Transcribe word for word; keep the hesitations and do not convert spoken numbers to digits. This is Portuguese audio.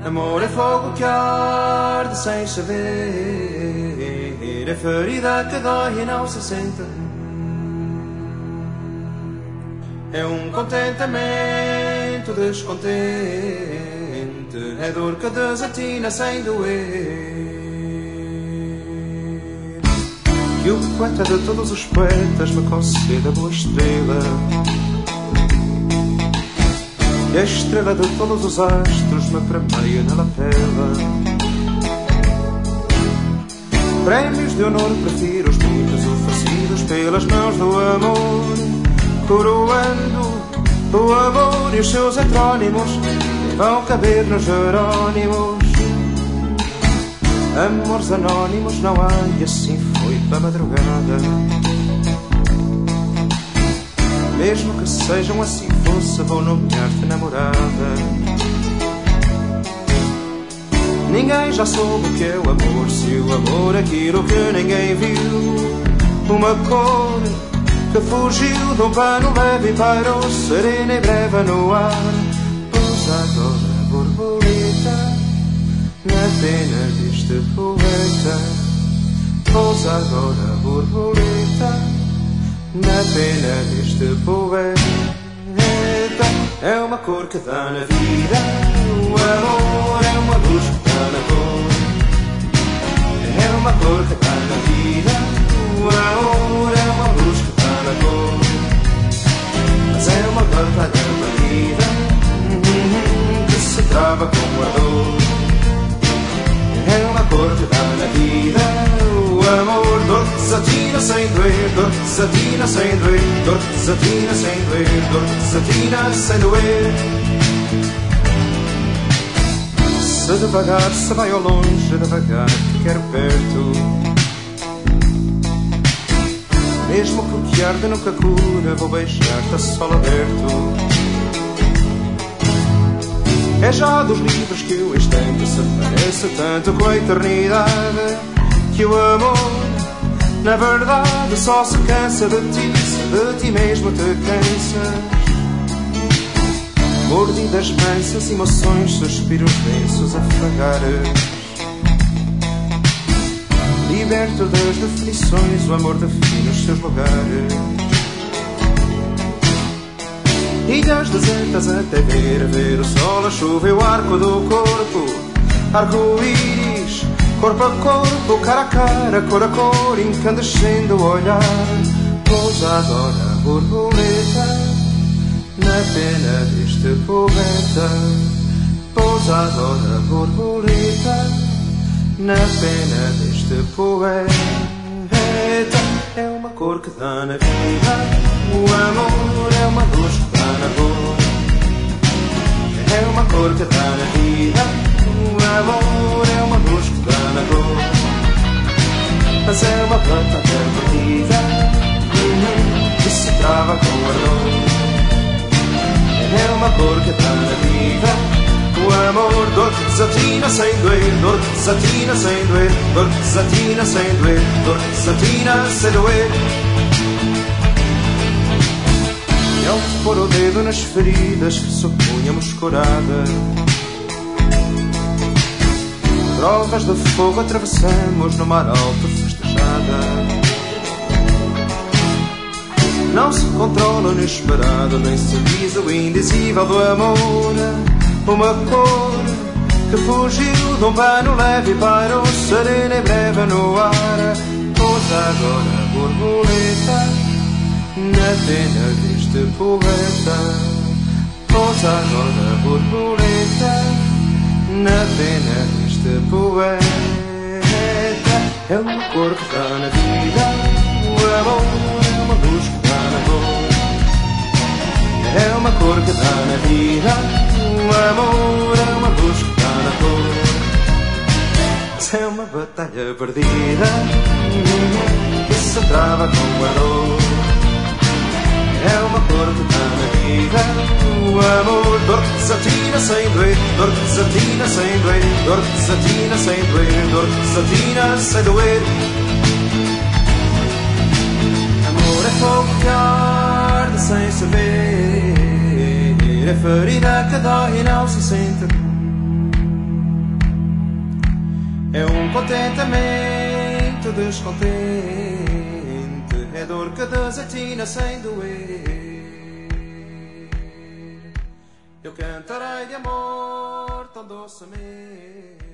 Amor é fogo que arde sem saber, é ferida que dói e não se sente. É um contentamento descontente, é dor que desatina sem doer. Que o poeta de todos os poetas me conceda boa estrela, e a estrela de todos os astros me premeia na lapela. Prémios de honor prefiro os muitos oferecidos pelas mãos do amor, coroando o amor e os seus heterónimos vão caber nos Jerónimos. Amores anónimos não há, e assim foi para a madrugada. Mesmo que sejam assim fosse, vou nomear-te namorada. Ninguém já soube o que é o amor, se o amor é aquilo que ninguém viu. Uma cor que fugiu de um pano leve e pairou serena e breve no ar. Pousa agora, borboleta, na pena deste poeta. Pousa agora, borboleta, na pena deste poeta. É uma cor que dá na vida, o amor é uma luz que dá na cor. É uma cor que dá na vida, o amor é uma luz que dá na cor. Mas é uma batalha perdida que se trava com a dor. É uma cor que dá na vida, o amor, dor que desatina sem doer, dor que desatina sem doer, dor que desatina sem doer, dor que desatina sem doer. Se devagar se vai ao longe, devagar te quero perto. Mesmo que o que arde nunca cura, vou beijar-te a sol aberto. É já dos livros que o instante se parece tanto com a eternidade, que o amor, na verdade, só se cansa de ti, se de ti mesmo te cansas. Mordidas mansas, emoções, suspiros densos, afagares. Liberto das definições, o amor define os seus lugares. Ilhas desertas até ver, ver o sol, a chuva e o arco do corpo. Arco-íris, corpo a corpo, cara a cara, cor a cor, incandescendo o olhar. Pousa agora, borboleta, na pena deste poeta. Pousa agora, borboleta, na pena deste poeta. É uma cor que dá na vida, o amor é uma luz que dá na cor. É uma cor que dá na vida, o amor é uma luz que dá na cor. Mas é uma planta perdida que se trava com a dor. É uma cor que dá na vida, o amor, dor que desatina sem doer, dor que desatina sem doer, dor que desatina sem doer, dor que desatina sem doer. E ao pôr o dedo nas feridas que supunhamos curadas, trovas de fogo atravessamos no mar alto festejada. Não se controla o inesperado, nem se diz o indizível do amor. Uma cor que fugiu de um pano leve e pairou serena e breve no ar. Pousa agora, borboleta, na pena deste poeta. Pousa agora, borboleta, na pena deste poeta. É uma cor que dá na vida, o amor é uma luz que dá na cor. É uma cor que dá na vida, o amor é uma luz que dá na cor. Mas é uma batalha perdida que se trava com a dor. É uma cor que dá na vida, o amor, dor que desatina sem doer, dor que desatina sem doer, dor que desatina sem doer, dor que desatina sem doer. Amor é fogo que arde sem saber, é ferida que dói e não se sente. É um contentamento descontente, é dor que desatina sem doer. Eu cantarei de amor tão docemente.